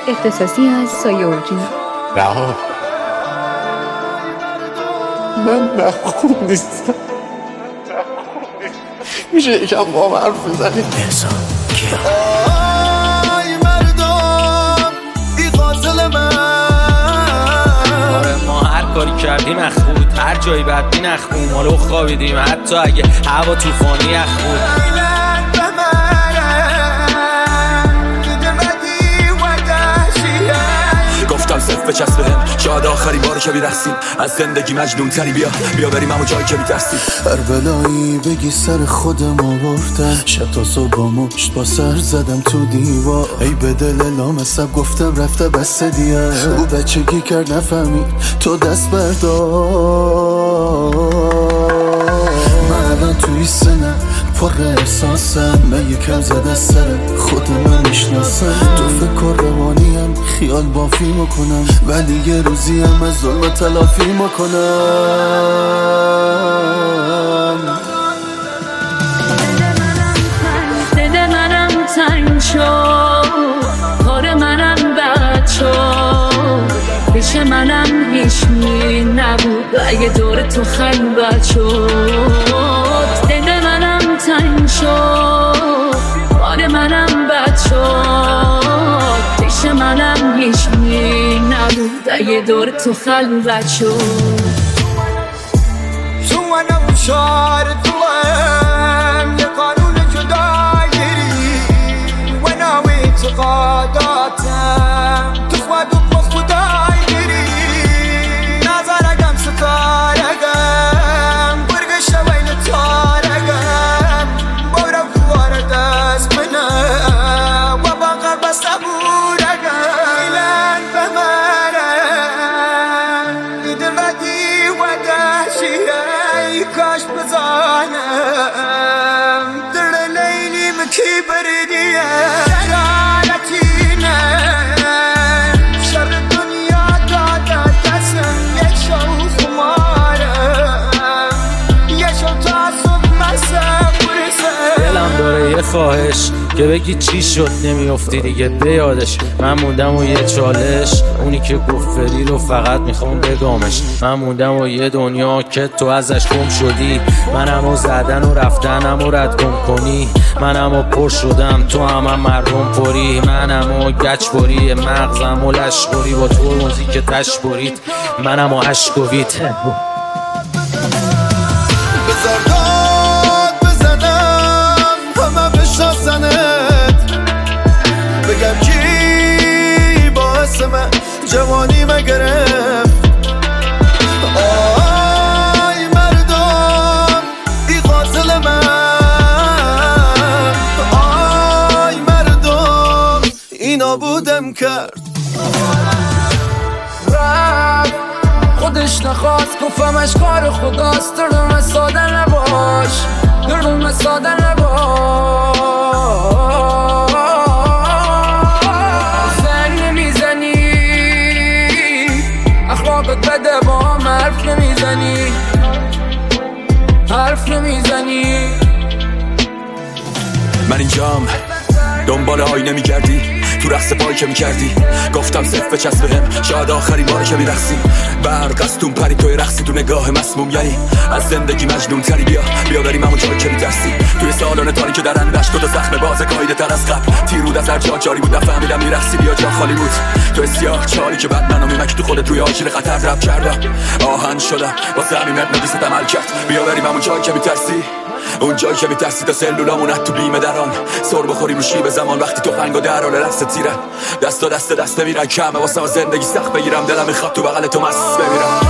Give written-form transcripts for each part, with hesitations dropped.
اختصاصی از سایه اورجینال. رها من خوب نیستم. میشه یکم با هم حرف بزنیم؟ آی مردم ای قاتل من. آره ما هر کاری کردیم اخود، هر جایی بدبین اخون، مالو خوابیدیم حتی اگه هوا توفانی اخود. گفتم صرف بچسب بهم، شاید آخرین باره که بیرخسیم از زندگی مجنون تری. بیا بریم همون جایی که میترسیم. هر بلایی بگی سر خودم آوردم، شب تا صبح با مشت با سر زدم تو دیوار. ای به دل لامصب گفتم رفته بس دیگه، او بچگی کرد نفهمید تو دست بردار. من الان توی سنم پر احساسم، من یکم زده سر خود من میشناسم. تو فکر روانیم خیال بافی میکنم، ولی یه روزی هم از ظلم تلافی میکنم. دل منم تنگ شد، کار منم بد شد، پیش منم هیچ می نبود اگه دور تو خلوت شد. دل منم تنگ شد، کار منم بد شد، پیش منم هیچ می نبود اگه دور تو خلوت شد. تو منم شعر دلم یه قانون جداگیری و نو اعتقاداتم تو خود و با خدای گیری. نظرگم ستارگم برگش بین تارگم بارم دوباره دست منم و باقر بسته بورگم. ایلان بمرم دل بدی و دهشی ای کاش بزانم در لیلیم کی بردیه شرارتینه شر دنیا داده دستم یک شو خمارم یک شو تا صبح مسم برسم. دلم داره یه خواهش که بگی چی شد نمیافتی دیگه به یادش. من موندم و یه چالش، اونی که گفت فری رو فقط میخوام بگامش. من موندم و یه دنیا که تو ازش گم شدی، منم و زدن و رفتنم و رد گم کنی. منم و پر شدم تو هم مردم پری، منم و گچ بری مغزم و لشکری با تو موزیک تش برید منم و عشق و وید. بذار داد بزنم همه بشناسنت، بگم کی باعث من جوانی مگرفت. آی مردم ای قاتل من. آی مردم اینا بودم کرد رفت خودش نخواست گفتمش کار خداست. دردم ساده نباش، دردم ساده نباش. زنگ نمیزنی اخلاقت بده با هم حرف نمیزنی، حرف نمیزنی. من اینجام دنبال آینه میگردی تو رقص پای که میکردی. گفتم صرف بچسب بهم، شاید آخرین باره که میرقصی. برق از تون پری توی رقصی تو نگاه مسموم، یعنی از زندگی مجنون تری. بیا بریم همون جایی که میترسی. توی سالن تاری که درندش تو زخم بازه قایده تر از قبل. تیرود از هر جا جاری بود نفهمیدم میرقصی. بیا جا خالی بود تو سیاه چالی که بعد منو میمکی تو خودت روی آژیر خطر رب کردم. آهن شدم واسه همینت نویست عمل کرد. بیا بریم همون جایی که میترسی، اون جایی که میترسی تا سلولامونت تو بیمه دران. سر بخوریم رو شیب زمان وقتی تو فنگ و در حال رقص تیرن. دست میرن کمه واسه زندگی سخت بگیرم. دلم میخواد تو بغل تو مست بمیرم.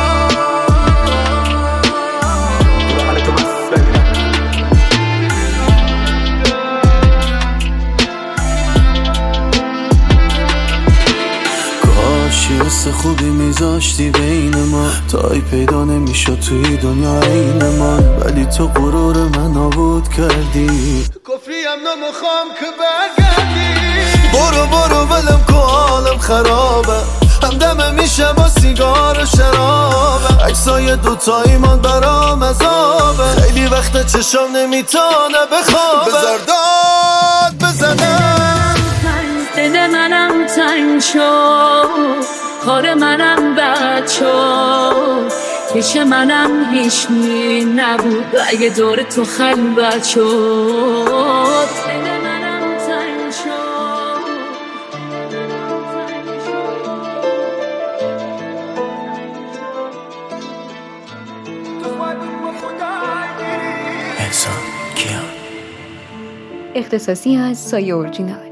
حس خوبی میذاشتی بین ما، تایی پیدا نمیشد توی دنیا عین من. ولی تو غرور من نابود کردی، کفریم نمیخوام که برگردی. برو ولم که حالم خرابه، همدمه میشه با سیگار و شرابه. عکسای دوتایی من برام عذابه، خیلی وقت چشم نمیتونه بخوابه. بذار داد بزنم دل منم تنگ شد، کار منم بد شد، پیش منم هیچ می نبود اگه دور تو خلوت شد. دل منم تنگ شد. انسان کیان؟ اختصاصی از سایه اورجینال.